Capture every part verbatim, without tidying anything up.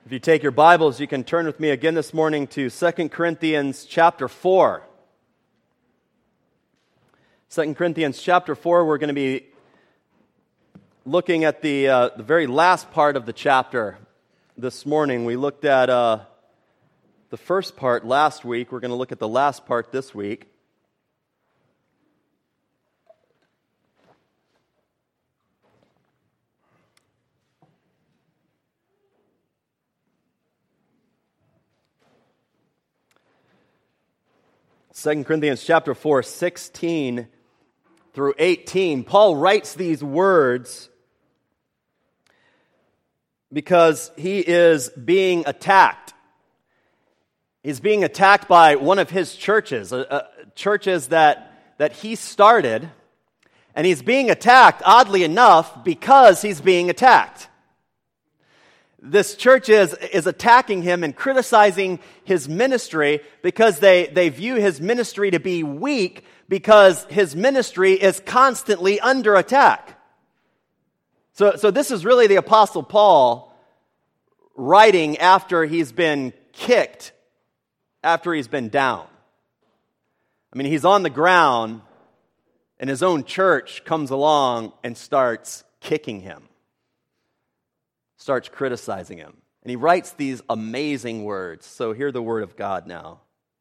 If you take your Bibles, you can turn with me again this morning to Second Corinthians chapter four. Second Corinthians chapter four, we're going to be looking at the, uh, the very last part of the chapter this morning. We looked at uh, the first part last week. We're going to look at the last part this week. Second Corinthians chapter four, sixteen through eighteen. Paul writes these words because he is being attacked. He's being attacked by one of his churches, uh, uh, churches that, that he started, and he's being attacked, oddly enough, because he's being attacked. This church is, is attacking him and criticizing his ministry because they, they view his ministry to be weak because his ministry is constantly under attack. So, so this is really the Apostle Paul writing after he's been kicked, after he's been down. I mean, he's on the ground and his own church comes along and starts kicking him. Starts criticizing him. And he writes these amazing words. So hear the word of God now.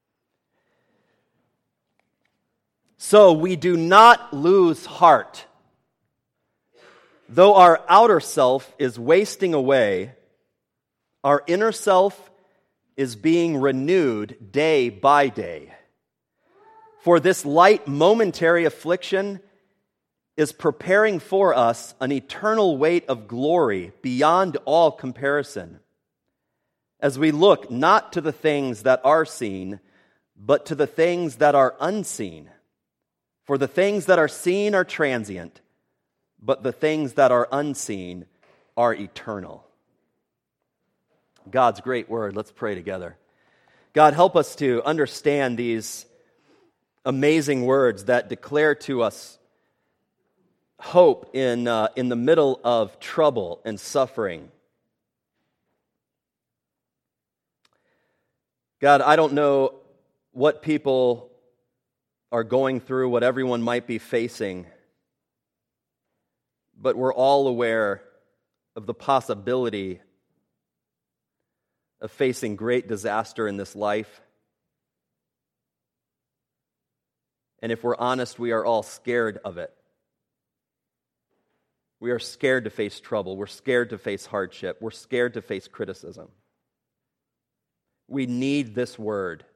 So we do not lose heart. Though our outer self is wasting away, our inner self is being renewed day by day. For this light momentary affliction is preparing for us an eternal weight of glory beyond all comparison, as we look not to the things that are seen, but to the things that are unseen. For the things that are seen are transient, but the things that are unseen are eternal. God's great word. Let's pray together. God, help us to understand these amazing words that declare to us hope in uh, in the middle of trouble and suffering. God, I don't know what people are going through, what everyone might be facing, but we're all aware of the possibility of facing great disaster in this life. And if we're honest, we are all scared of it. We are scared to face trouble. We're scared to face hardship. We're scared to face criticism. We need this word.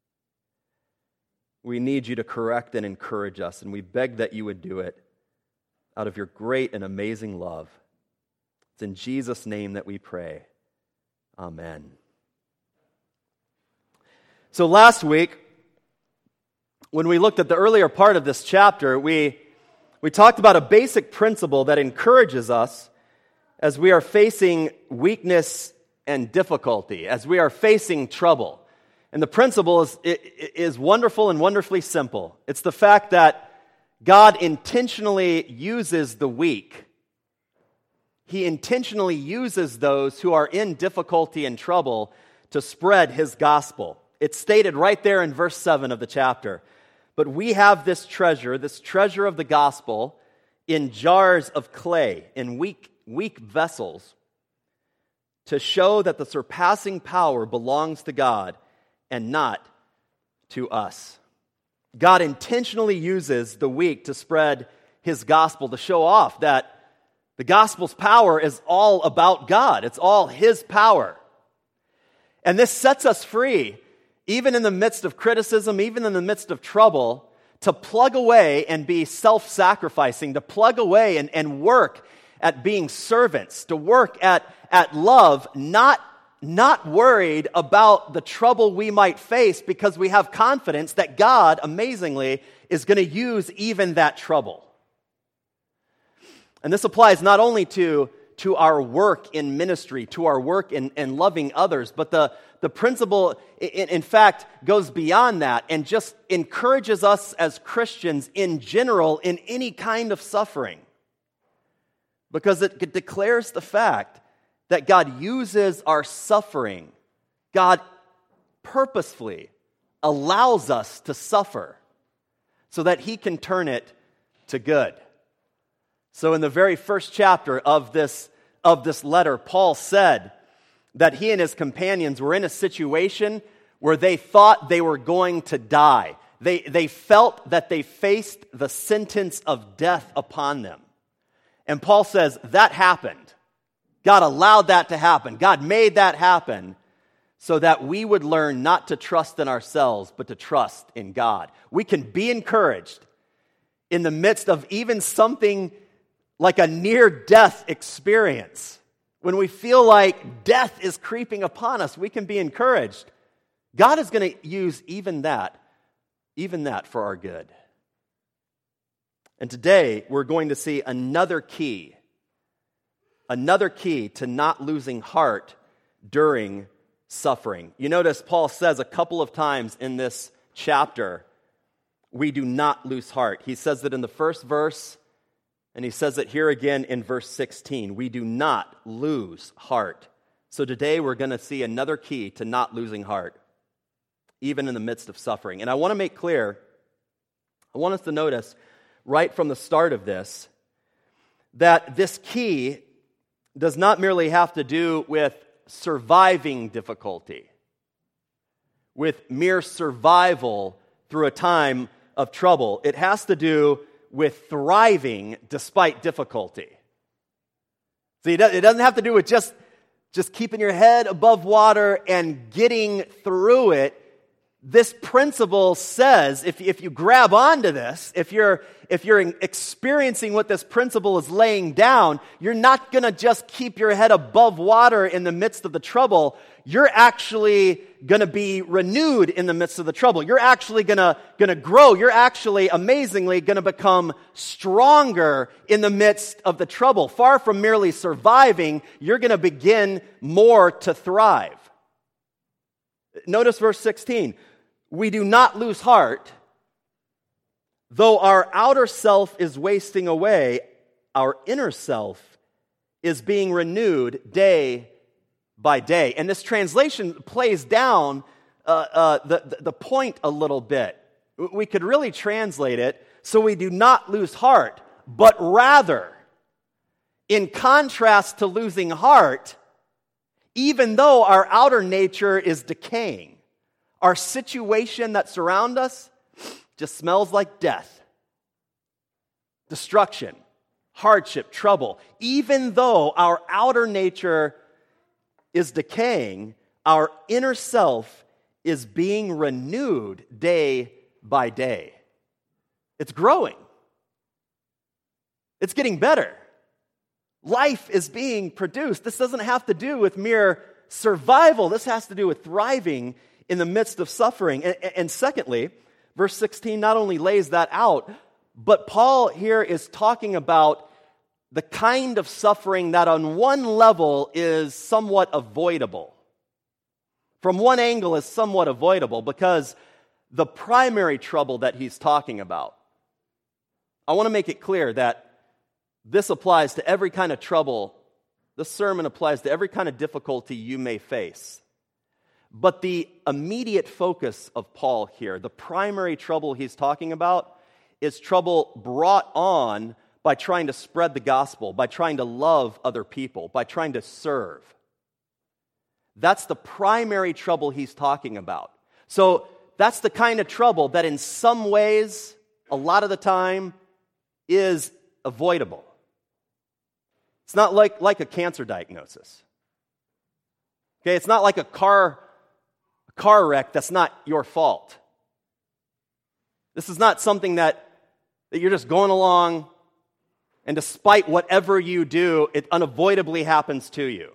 We need you to correct and encourage us, and we beg that you would do it out of your great and amazing love. It's in Jesus' name that we pray. Amen. So last week, when we looked at the earlier part of this chapter, we We talked about a basic principle that encourages us as we are facing weakness and difficulty, as we are facing trouble. And the principle is, is wonderful and wonderfully simple. It's the fact that God intentionally uses the weak. He intentionally uses those who are in difficulty and trouble to spread His gospel. It's stated right there in verse seven of the chapter. But we have this treasure, this treasure of the gospel, in jars of clay, in weak, weak vessels, to show that the surpassing power belongs to God and not to us. God intentionally uses the weak to spread His gospel, to show off that the gospel's power is all about God. It's all His power. And this sets us free, even in the midst of criticism, even in the midst of trouble, to plug away and be self-sacrificing, to plug away and, and work at being servants, to work at, at love, not, not worried about the trouble we might face because we have confidence that God, amazingly, is going to use even that trouble. And this applies not only to to our work in ministry, to our work in, in loving others. But the, the principle, in, in fact, goes beyond that and just encourages us as Christians in general in any kind of suffering. Because it declares the fact that God uses our suffering. God purposefully allows us to suffer so that He can turn it to good. So in the very first chapter of this, of this letter, Paul said that he and his companions were in a situation where they thought they were going to die. They, they felt that they faced the sentence of death upon them. And Paul says that happened. God allowed that to happen. God made that happen so that we would learn not to trust in ourselves, but to trust in God. We can be encouraged in the midst of even something like a near-death experience. When we feel like death is creeping upon us, we can be encouraged. God is going to use even that, even that for our good. And today, we're going to see another key, another key to not losing heart during suffering. You notice Paul says a couple of times in this chapter, we do not lose heart. He says that in the first verse, and he says it here again in verse sixteen. We do not lose heart. So today we're going to see another key to not losing heart, even in the midst of suffering. And I want to make clear, I want us to notice right from the start of this, that this key does not merely have to do with surviving difficulty, with mere survival through a time of trouble. It has to do with thriving despite difficulty. See, it doesn't have to do with just, just keeping your head above water and getting through it. This principle says, if, if you grab onto this, if you're, if you're experiencing what this principle is laying down, you're not going to just keep your head above water in the midst of the trouble. You're actually going to be renewed in the midst of the trouble. You're actually going to, going to grow. You're actually, amazingly, going to become stronger in the midst of the trouble. Far from merely surviving, you're going to begin more to thrive. Notice verse sixteen. We do not lose heart, though our outer self is wasting away, our inner self is being renewed day by day. And this translation plays down uh, uh, the, the point a little bit. We could really translate it, so we do not lose heart, but rather, in contrast to losing heart, even though our outer nature is decaying, our situation that surrounds us just smells like death, destruction, hardship, trouble. Even though our outer nature is decaying, our inner self is being renewed day by day. It's growing. It's getting better. Life is being produced. This doesn't have to do with mere survival. This has to do with thriving in the midst of suffering. And, and secondly, verse sixteen not only lays that out, but Paul here is talking about the kind of suffering that on one level is somewhat avoidable. From one angle is somewhat avoidable because the primary trouble that he's talking about, I want to make it clear that this applies to every kind of trouble. This sermon applies to every kind of difficulty you may face. But the immediate focus of Paul here, the primary trouble he's talking about, is trouble brought on by trying to spread the gospel, by trying to love other people, by trying to serve. That's the primary trouble he's talking about. So that's the kind of trouble that in some ways, a lot of the time, is avoidable. It's not like, like a cancer diagnosis. Okay, it's not like a car, a car wreck that's not your fault. This is not something that, that you're just going along, and despite whatever you do, it unavoidably happens to you.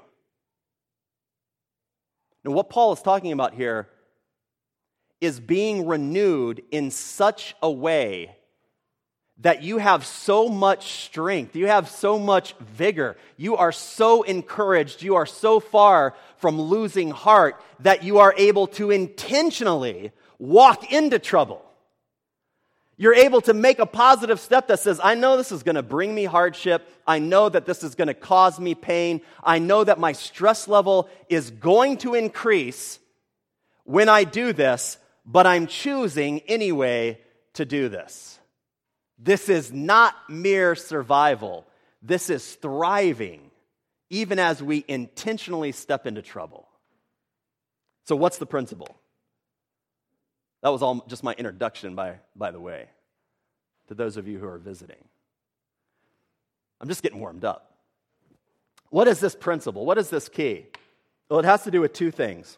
Now, what Paul is talking about here is being renewed in such a way that you have so much strength, you have so much vigor, you are so encouraged, you are so far from losing heart that you are able to intentionally walk into trouble. You're able to make a positive step that says, I know this is going to bring me hardship. I know that this is going to cause me pain. I know that my stress level is going to increase when I do this, but I'm choosing anyway to do this. This is not mere survival. This is thriving, even as we intentionally step into trouble. So what's the principle? That was all just my introduction, by, by the way, to those of you who are visiting. I'm just getting warmed up. What is this principle? What is this key? Well, it has to do with two things.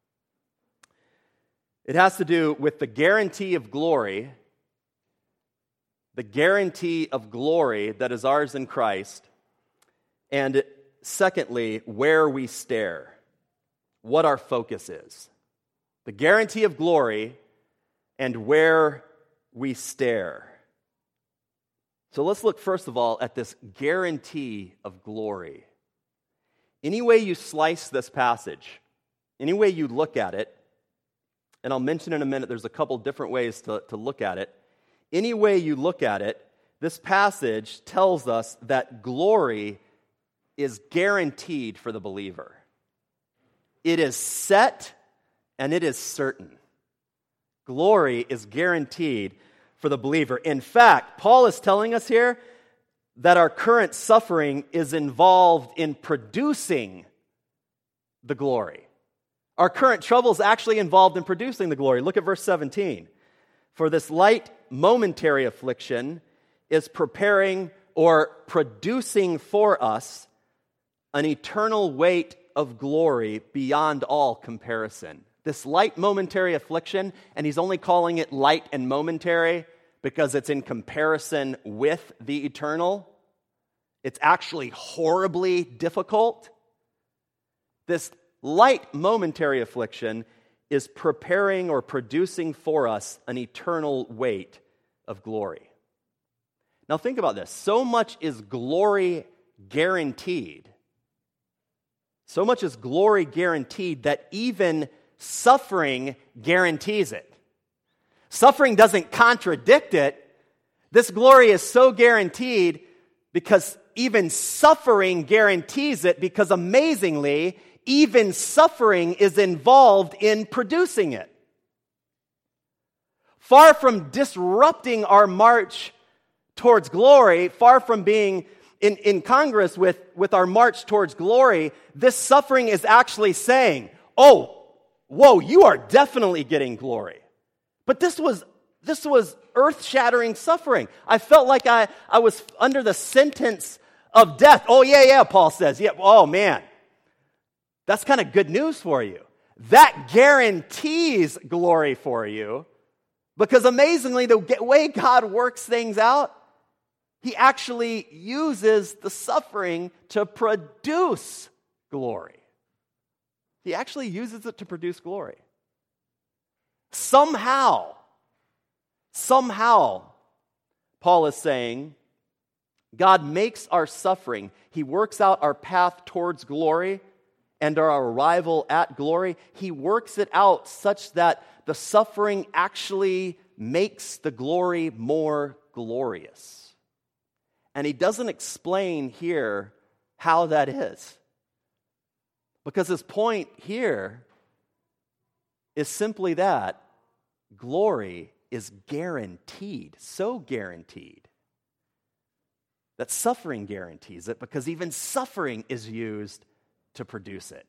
It has to do with the guarantee of glory, the guarantee of glory that is ours in Christ, and secondly, where we stare, what our focus is. The guarantee of glory and where we stare. So let's look first of all at this guarantee of glory. Any way you slice this passage, any way you look at it, and I'll mention in a minute, there's a couple different ways to, to look at it. Any way you look at it, this passage tells us that glory is guaranteed for the believer. It is set and it is certain. Glory is guaranteed for the believer. In fact, Paul is telling us here that our current suffering is involved in producing the glory. Our current trouble is actually involved in producing the glory. Look at verse seventeen. For this light momentary affliction is preparing or producing for us an eternal weight of glory beyond all comparison. This light momentary affliction, and he's only calling it light and momentary because it's in comparison with the eternal. It's actually horribly difficult. This light momentary affliction is preparing or producing for us an eternal weight of glory. Now think about this. So much is glory guaranteed. So much is glory guaranteed that even suffering guarantees it. Suffering doesn't contradict it. This glory is so guaranteed because even suffering guarantees it, because amazingly, even suffering is involved in producing it. Far from disrupting our march towards glory, far from being in, in Congress with, with our march towards glory, this suffering is actually saying, oh, whoa, you are definitely getting glory. But this was this was earth-shattering suffering. I felt like I, I was under the sentence of death. Oh, yeah, yeah, Paul says. Yeah, oh, man. That's kind of good news for you. That guarantees glory for you because amazingly, the way God works things out, he actually uses the suffering to produce glory. He actually uses it to produce glory. Somehow, somehow, Paul is saying, God makes our suffering, he works out our path towards glory and our arrival at glory. He works it out such that the suffering actually makes the glory more glorious. And he doesn't explain here how that is. Because his point here is simply that glory is guaranteed, so guaranteed, that suffering guarantees it because even suffering is used to produce it.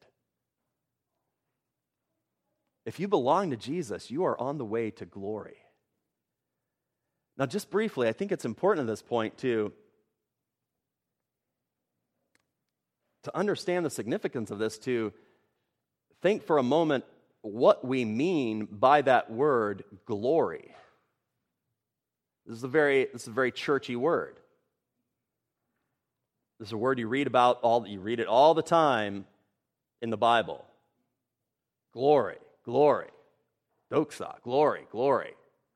If you belong to Jesus, you are on the way to glory. Now, just briefly, I think it's important at this point to to understand the significance of this, to think for a moment what we mean by that word glory. This is a very, this is a very churchy word. This is a word you read about all, you read it all the time in the Bible. Glory, glory, doxa, glory, glory.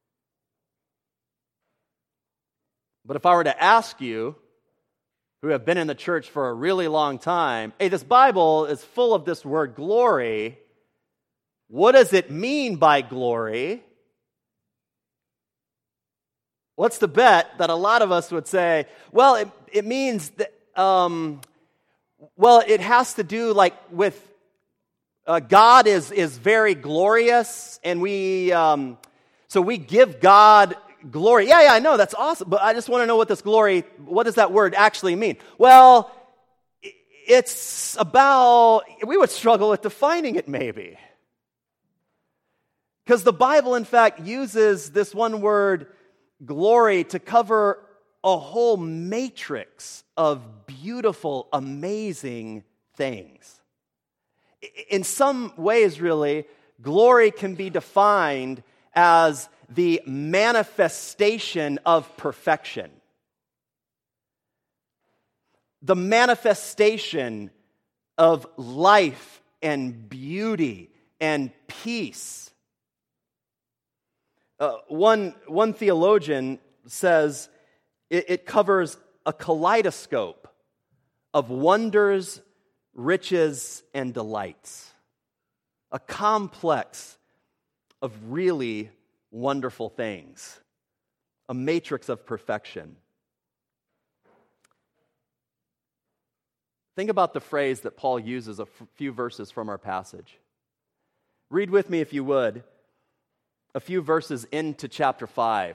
But if I were to ask you, who have been in the church for a really long time, hey, this Bible is full of this word glory. What does it mean by glory? What's the bet that a lot of us would say, well, it, it means that, um, well, it has to do like with uh, God is, is very glorious, and we, um, so we give God glory. Yeah, yeah, I know, that's awesome, but I just want to know what this glory, what does that word actually mean? Well, it's about, we would struggle with defining it maybe. Because the Bible, in fact, uses this one word, glory, to cover a whole matrix of beautiful, amazing things. In some ways, really, glory can be defined as the manifestation of perfection. The manifestation of life and beauty and peace. Uh, one, one theologian says it, it covers a kaleidoscope of wonders, riches, and delights. A complex of really wonderful things. A matrix of perfection. Think about the phrase that Paul uses a f- few verses from our passage. Read with me, if you would, a few verses into chapter five.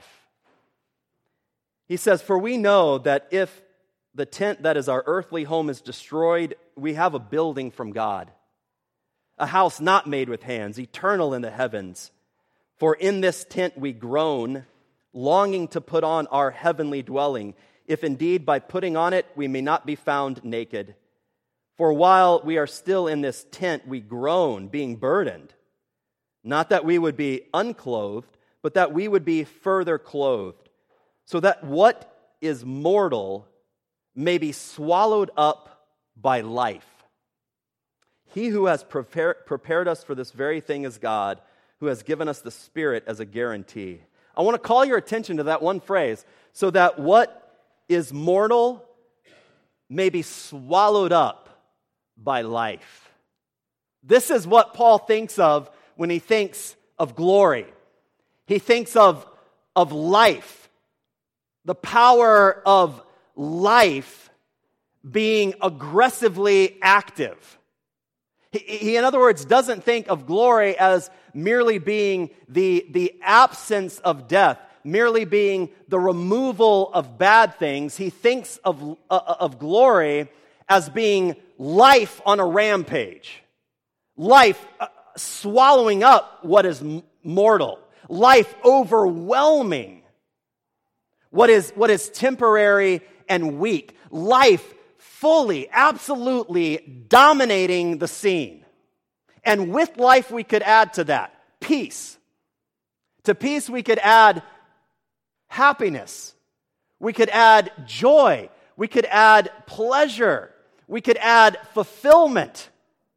He says, "For we know that if the tent that is our earthly home is destroyed, we have a building from God, a house not made with hands, eternal in the heavens. For in this tent we groan, longing to put on our heavenly dwelling, if indeed by putting on it we may not be found naked. For while we are still in this tent, we groan, being burdened. Not that we would be unclothed, but that we would be further clothed, so that what is mortal may be swallowed up by life. He who has prepared, prepared us for this very thing is God, who has given us the Spirit as a guarantee." I want to call your attention to that one phrase, so that what is mortal may be swallowed up by life. This is what Paul thinks of when he thinks of glory. He thinks of, of life, the power of life being aggressively active. He, he, in other words, doesn't think of glory as merely being the, the absence of death, merely being the removal of bad things. He thinks of, uh, of glory as being life on a rampage. Life uh, swallowing up what is m- mortal. Life overwhelming what is, what is temporary and weak. Life fully, absolutely dominating the scene. And with life we could add to that peace. To peace we could add happiness. We could add joy. We could add pleasure. We could add fulfillment.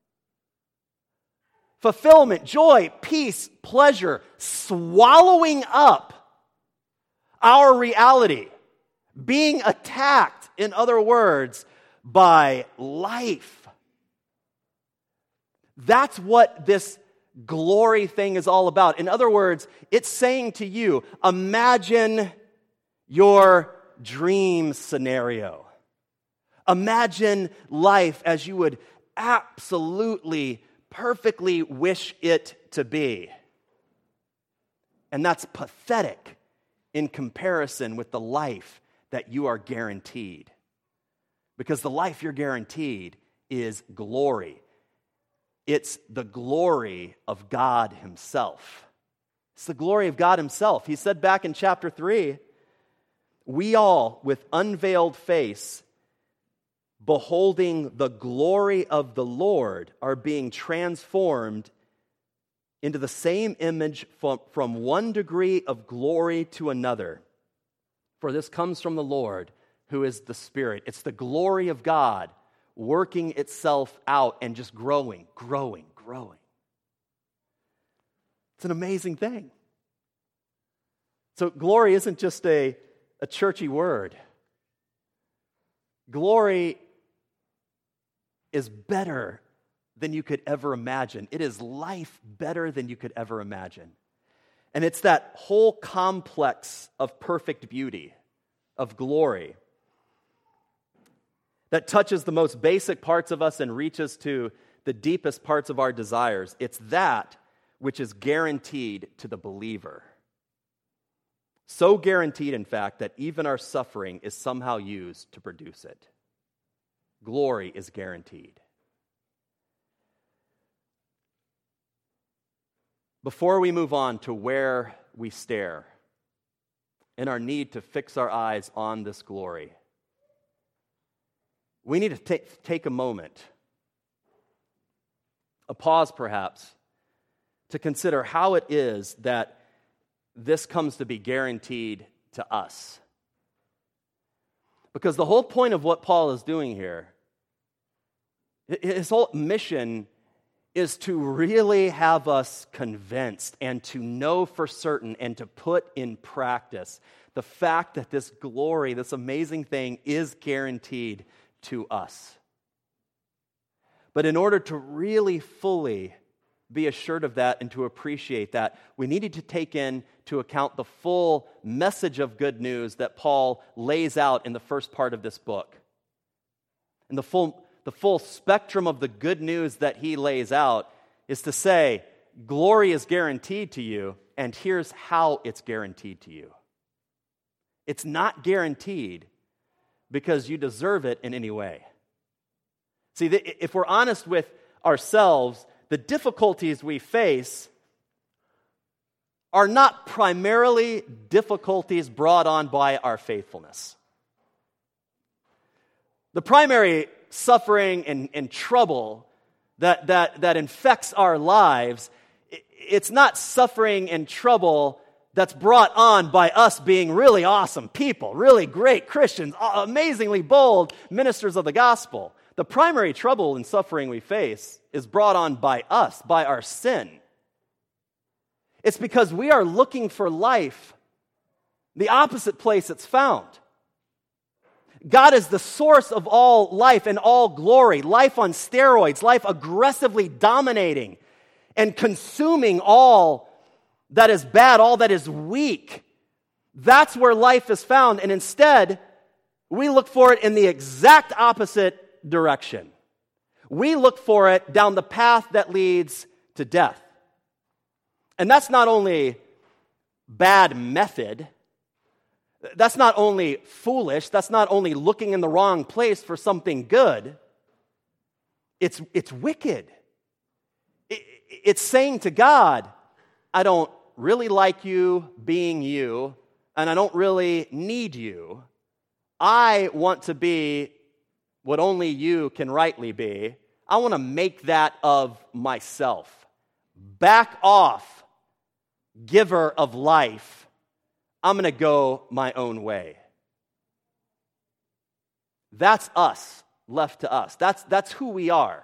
Fulfillment, joy, peace, pleasure, swallowing up our reality, being attacked, in other words, by life. That's what this glory thing is all about. In other words, it's saying to you, imagine your dream scenario. Imagine life as you would absolutely, perfectly wish it to be. And that's pathetic in comparison with the life that you are guaranteed. Because the life you're guaranteed is glory. It's the glory of God Himself. It's the glory of God Himself. He said back in chapter three, "We all, with unveiled face, beholding the glory of the Lord, are being transformed into the same image from, from one degree of glory to another. For this comes from the Lord, who is the Spirit." It's the glory of God working itself out and just growing, growing, growing. It's an amazing thing. So glory isn't just a, a churchy word. Glory is better than you could ever imagine. It is life better than you could ever imagine. And it's that whole complex of perfect beauty, of glory, that touches the most basic parts of us and reaches to the deepest parts of our desires. It's that which is guaranteed to the believer. So guaranteed, in fact, that even our suffering is somehow used to produce it. Glory is guaranteed. Before we move on to where we stare in our need to fix our eyes on this glory, we need to take, take a moment, a pause perhaps, to consider how it is that this comes to be guaranteed to us. Because the whole point of what Paul is doing here, his whole mission is to really have us convinced and to know for certain and to put in practice the fact that this glory, this amazing thing, is guaranteed to us. But in order to really fully be assured of that and to appreciate that, we needed to take into account the full message of good news that Paul lays out in the first part of this book. And the full The full spectrum of the good news that he lays out is to say, glory is guaranteed to you, and here's how it's guaranteed to you. It's not guaranteed because you deserve it in any way. See, if we're honest with ourselves, the difficulties we face are not primarily difficulties brought on by our faithfulness. The primary suffering and, and trouble that, that, that infects our lives, it's not suffering and trouble that's brought on by us being really awesome people, really great Christians, amazingly bold ministers of the gospel. The primary trouble and suffering we face is brought on by us, by our sin. It's because we are looking for life the opposite place it's found. God is the source of all life and all glory, life on steroids, life aggressively dominating and consuming all that is bad, all that is weak. That's where life is found, and instead, we look for it in the exact opposite direction. We look for it down the path that leads to death. And that's not only bad method, that's not only foolish, that's not only looking in the wrong place for something good, it's, it's wicked. It, it's saying to God, I don't really like you being you, and I don't really need you. I want to be what only you can rightly be. I want to make that of myself. Back off, giver of life. I'm going to go my own way. That's us, left to us. That's, that's who we are.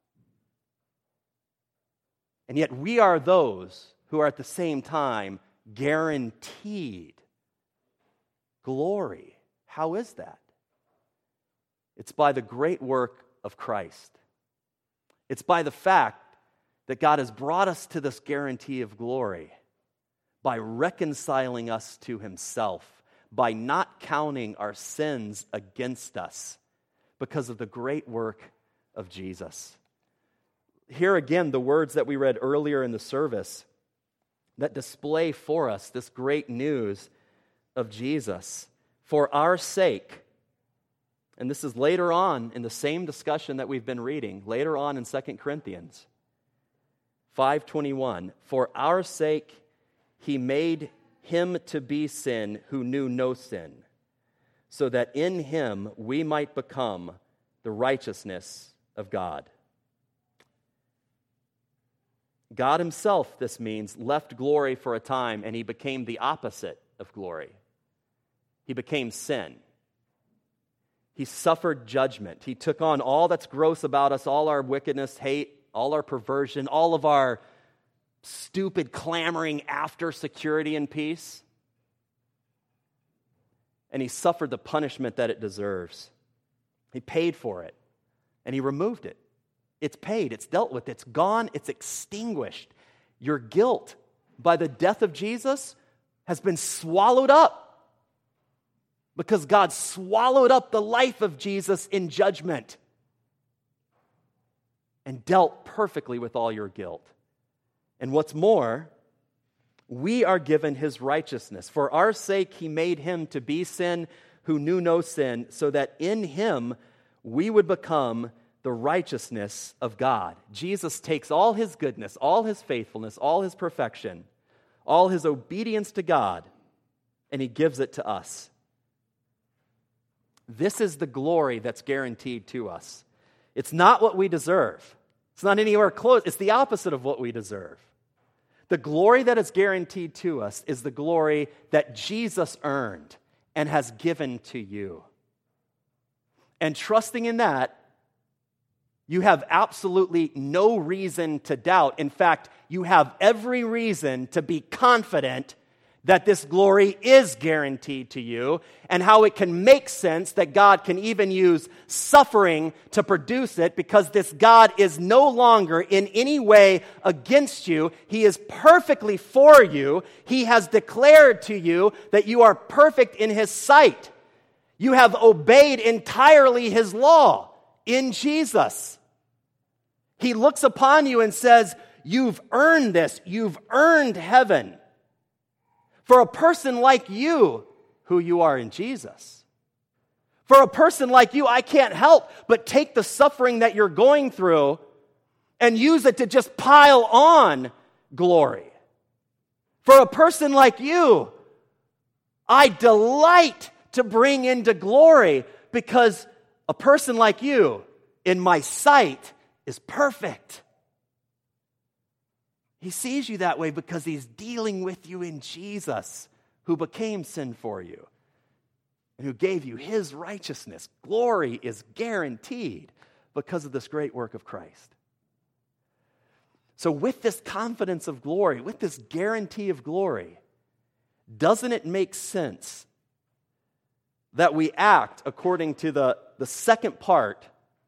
And yet we are those who are at the same time guaranteed glory. How is that? It's by the great work of Christ. It's by the fact that God has brought us to this guarantee of glory by reconciling us to himself, by not counting our sins against us because of the great work of Jesus. Here again, the words that we read earlier in the service that display for us this great news of Jesus. For our sake, and this is later on in the same discussion that we've been reading, later on in Second Corinthians five twenty-one, for our sake he made him to be sin who knew no sin, so that in him we might become the righteousness of God. God himself, this means, left glory for a time, and he became the opposite of glory. He became sin. He suffered judgment. He took on all that's gross about us, all our wickedness, hate, all our perversion, all of our stupid clamoring after security and peace. And he suffered the punishment that it deserves. He paid for it, and he removed it. It's paid, it's dealt with, it's gone, it's extinguished. Your guilt by the death of Jesus has been swallowed up, because God swallowed up the life of Jesus in judgment and dealt perfectly with all your guilt. And what's more, we are given his righteousness. For our sake, he made him to be sin who knew no sin, so that in him we would become the righteousness of God. Jesus takes all his goodness, all his faithfulness, all his perfection, all his obedience to God, and he gives it to us. This is the glory that's guaranteed to us. It's not what we deserve. It's not anywhere close. It's the opposite of what we deserve. The glory that is guaranteed to us is the glory that Jesus earned and has given to you. And trusting in that, you have absolutely no reason to doubt. In fact, you have every reason to be confident that this glory is guaranteed to you, and how it can make sense that God can even use suffering to produce it, because this God is no longer in any way against you. He is perfectly for you. He has declared to you that you are perfect in his sight. You have obeyed entirely his law in Jesus. He looks upon you and says, you've earned this. You've earned heaven. For a person like you, who you are in Jesus. For a person like you, I can't help but take the suffering that you're going through and use it to just pile on glory. For a person like you, I delight to bring into glory, because a person like you, in my sight, is perfect. He sees you that way because he's dealing with you in Jesus, who became sin for you and who gave you his righteousness. Glory is guaranteed because of this great work of Christ. So with this confidence of glory, with this guarantee of glory, doesn't it make sense that we act according to the, the second part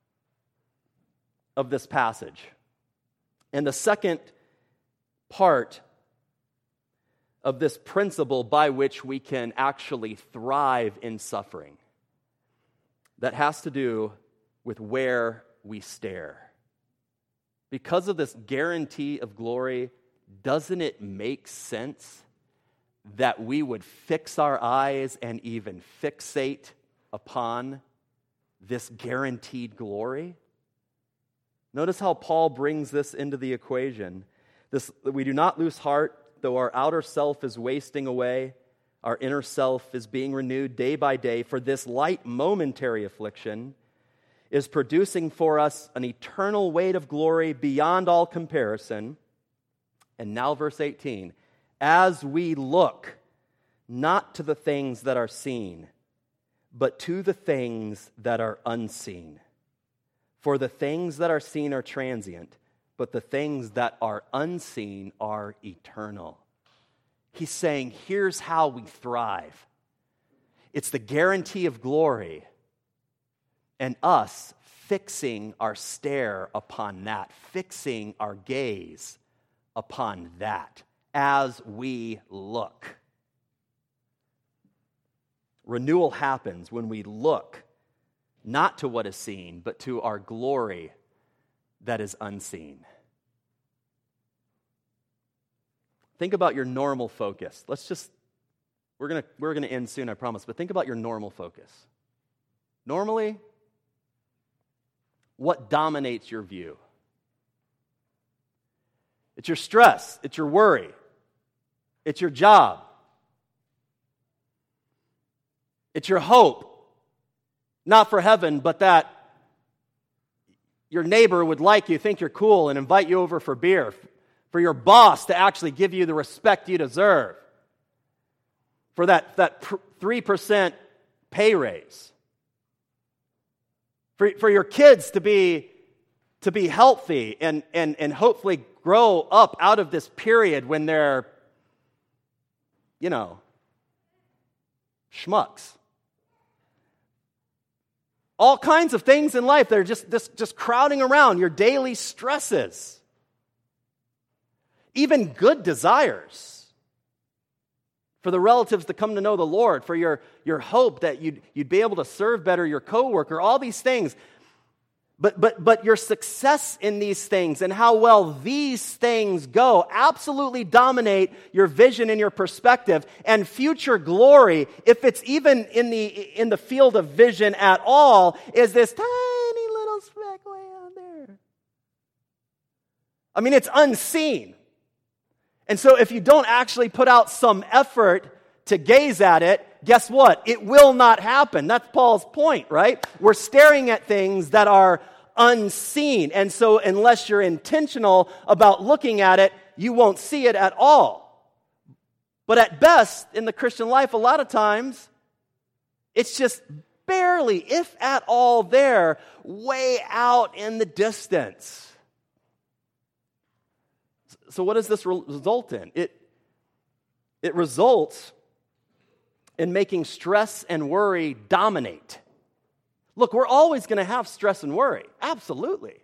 of this passage? And the second part of this principle by which we can actually thrive in suffering, that has to do with where we stare. Because of this guarantee of glory, doesn't it make sense that we would fix our eyes and even fixate upon this guaranteed glory? Notice how Paul brings this into the equation. This, that we do not lose heart, though our outer self is wasting away, our inner self is being renewed day by day, for this light momentary affliction is producing for us an eternal weight of glory beyond all comparison. And now verse eighteen, as we look not to the things that are seen, but to the things that are unseen. For the things that are seen are transient, but the things that are unseen are eternal. He's saying, here's how we thrive. It's the guarantee of glory, and us fixing our stare upon that, fixing our gaze upon that as we look. Renewal happens when we look not to what is seen, but to our glory that is unseen. Think about your normal focus. Let's just, we're going to we're going to end soon, I promise, but think about your normal focus. Normally, what dominates your view? It's your stress, it's your worry, it's your job, it's your hope, not for heaven, but that your neighbor would like you, think you're cool, and invite you over for beer, for your boss to actually give you the respect you deserve, for that, that three percent pay raise, for, for your kids to be, to be healthy and, and, and hopefully grow up out of this period when they're, you know, schmucks. All kinds of things in life that are just, just, just crowding around your daily stresses. even good desires for the relatives to come to know the Lord, for your, your hope that you'd, you'd be able to serve better your coworker, all these things. But, but, but your success in these things and how well these things go absolutely dominate your vision and your perspective. And future glory, if it's even in the, in the field of vision at all, is this tiny little speck way out there. I mean, it's unseen. And so if you don't actually put out some effort to gaze at it, guess what? It will not happen. That's Paul's point, right? We're staring at things that are unseen. And so unless you're intentional about looking at it, you won't see it at all. But at best, in the Christian life, a lot of times, it's just barely, if at all, there, way out in the distance. So what does this result in? It, it results in making stress and worry dominate. Look, we're always going to have stress and worry. Absolutely.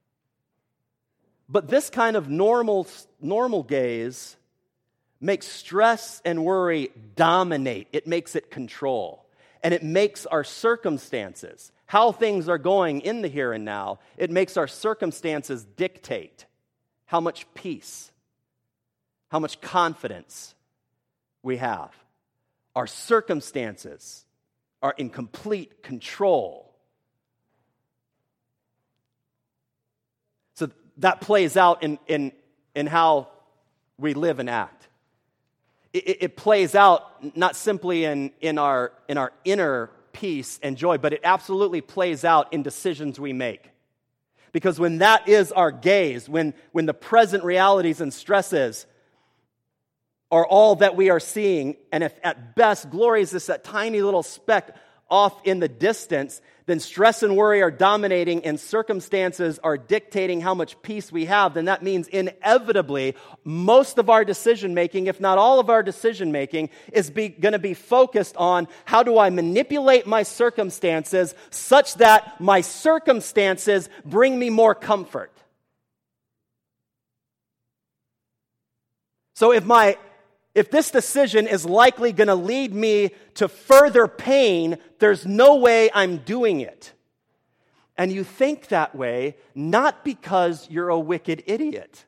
But this kind of normal, normal gaze makes stress and worry dominate. It makes it control. And it makes our circumstances, how things are going in the here and now, it makes our circumstances dictate how much peace, how much confidence we have. Our circumstances are in complete control. So that plays out in, in, in how we live and act. It, it plays out not simply in, in, our, in our inner peace and joy, but it absolutely plays out in decisions we make. Because when that is our gaze, when, when the present realities and stresses are all that we are seeing, and if at best glory is just that tiny little speck off in the distance, then stress and worry are dominating and circumstances are dictating how much peace we have, then that means inevitably most of our decision making, if not all of our decision making, is going to be focused on how do I manipulate my circumstances such that my circumstances bring me more comfort. So if my If this decision is likely going to lead me to further pain, there's no way I'm doing it. And you think that way not because you're a wicked idiot.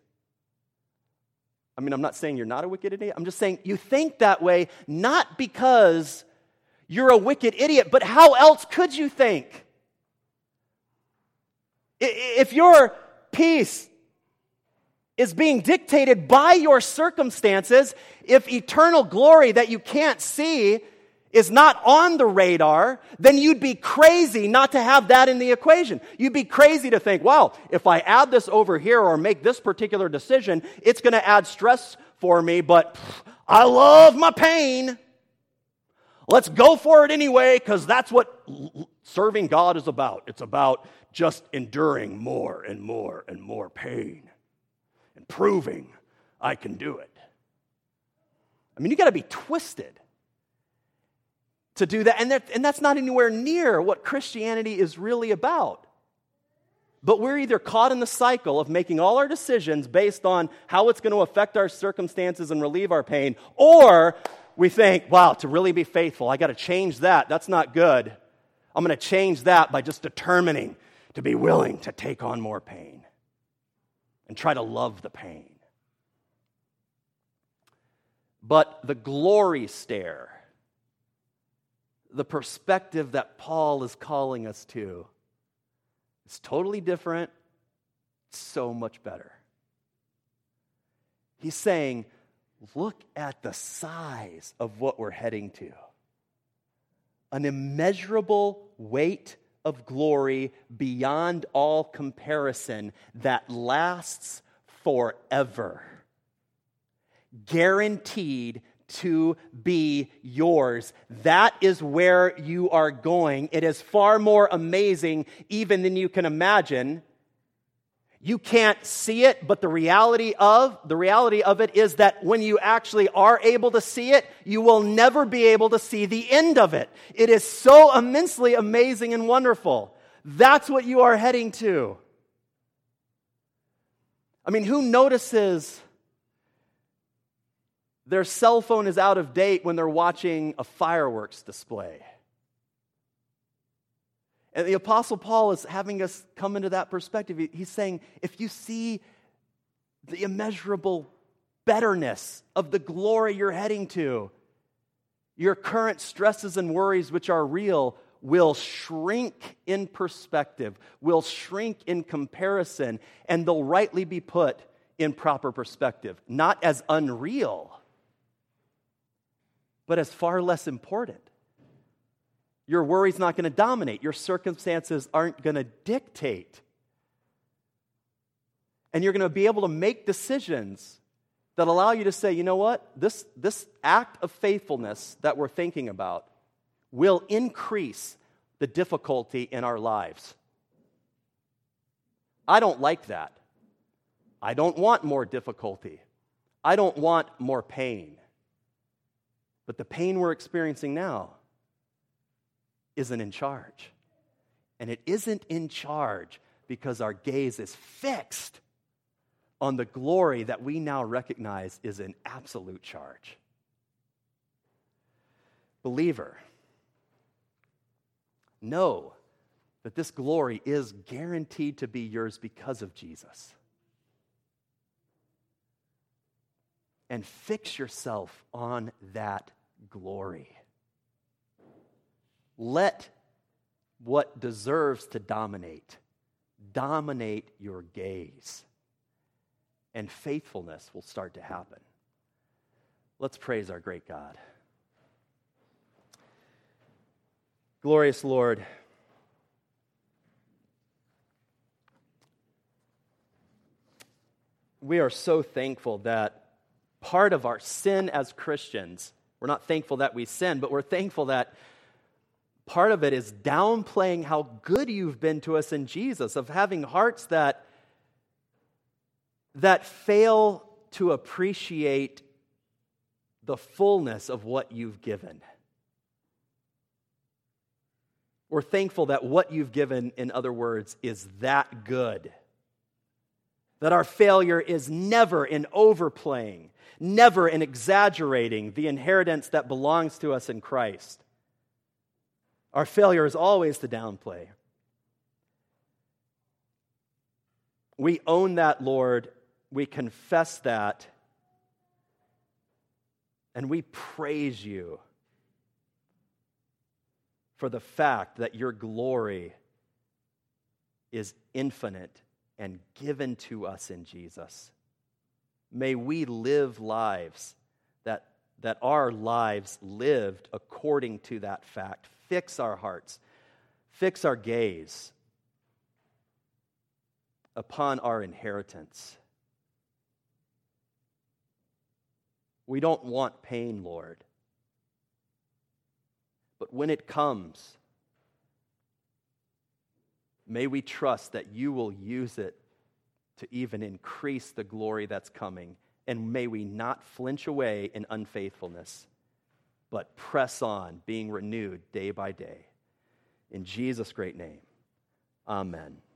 I mean, I'm not saying you're not a wicked idiot. I'm just saying you think that way not because you're a wicked idiot, but how else could you think? If your peace is being dictated by your circumstances, if eternal glory that you can't see is not on the radar, then you'd be crazy not to have that in the equation. You'd be crazy to think, well, if I add this over here or make this particular decision, it's going to add stress for me, but pff, I love my pain. Let's go for it anyway, because that's what serving God is about. It's about just enduring more and more and more pain. And proving I can do it. I mean, you got to be twisted to do that. And, that. and that's not anywhere near what Christianity is really about. But we're either caught in the cycle of making all our decisions based on how it's going to affect our circumstances and relieve our pain, or we think, wow, to really be faithful, I got to change that. That's not good. I'm going to change that by just determining to be willing to take on more pain. And try to love the pain. But the glory stare, the perspective that Paul is calling us to, is totally different, so much better. He's saying, look at the size of what we're heading to. An immeasurable weight of glory beyond all comparison that lasts forever. Guaranteed to be yours. That is where you are going. It is far more amazing even than you can imagine. You can't see it, but the reality of the reality of it is that when you actually are able to see it, you will never be able to see the end of it. It is so immensely amazing and wonderful. That's what you are heading to. I mean, who notices their cell phone is out of date when they're watching a fireworks display. And the Apostle Paul is having us come into that perspective. He's saying, if you see the immeasurable betterness of the glory you're heading to, your current stresses and worries, which are real, will shrink in perspective, will shrink in comparison, and they'll rightly be put in proper perspective. Not as unreal, but as far less important. Your worry's not going to dominate. Your circumstances aren't going to dictate. And you're going to be able to make decisions that allow you to say, you know what? This, this act of faithfulness that we're thinking about will increase the difficulty in our lives. I don't like that. I don't want more difficulty. I don't want more pain. But the pain we're experiencing now isn't in charge. And it isn't in charge because our gaze is fixed on the glory that we now recognize is in absolute charge. Believer, know that this glory is guaranteed to be yours because of Jesus. And fix yourself on that glory. Let what deserves to dominate, dominate your gaze. And faithfulness will start to happen. Let's praise our great God. Glorious Lord, we are so thankful that part of our sin as Christians, we're not thankful that we sin, but we're thankful that part of it is downplaying how good you've been to us in Jesus, of having hearts that, that fail to appreciate the fullness of what you've given. We're thankful that what you've given, in other words, is that good. That our failure is never in overplaying, never in exaggerating the inheritance that belongs to us in Christ. Our failure is always to downplay. We own that, Lord. We confess that. And we praise you for the fact that your glory is infinite and given to us in Jesus. May we live lives that, that our lives lived according to that fact. Fix our hearts, fix our gaze upon our inheritance. We don't want pain, Lord. But when it comes, may we trust that you will use it to even increase the glory that's coming. And may we not flinch away in unfaithfulness, but press on, being renewed day by day. In Jesus' great name, amen.